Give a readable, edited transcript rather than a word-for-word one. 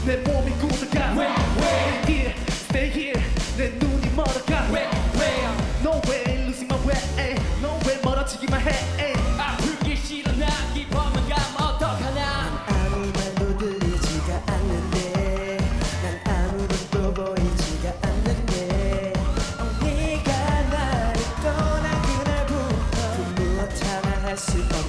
내 몸이 굳어가 Stay here, stay here 내 눈이 멀어가 No way, losing my way No way, 멀어지기만 해 아프기 싫어 난 기뻐만 가면 어떡하나 아무 말도 들리지가 않는데 난 아무것도 보이지가 않는데 네가 나를 떠난 그날부터 그 무엇 하나 할 수 없는